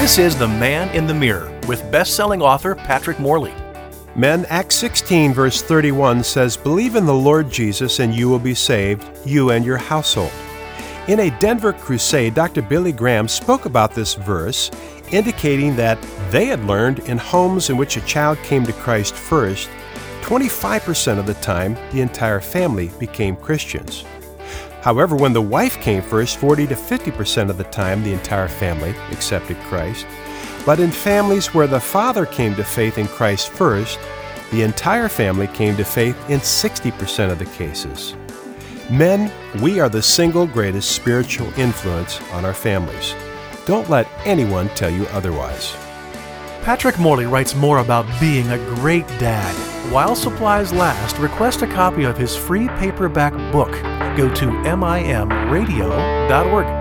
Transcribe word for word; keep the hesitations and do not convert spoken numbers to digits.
This is The Man in the Mirror with best-selling author Patrick Morley. Men, Acts sixteen verse thirty-one says, "Believe in the Lord Jesus and you will be saved, you and your household." In a Denver crusade, Doctor Billy Graham spoke about this verse, indicating that they had learned in homes in which a child came to Christ first, twenty-five percent of the time the entire family became Christians. However, when the wife came first, forty to fifty percent of the time the entire family accepted Christ. But in families where the father came to faith in Christ first, the entire family came to faith in sixty percent of the cases. Men, we are the single greatest spiritual influence on our families. Don't let anyone tell you otherwise. Patrick Morley writes more about being a great dad. While supplies last, request a copy of his free paperback book. Go to M I M radio dot org.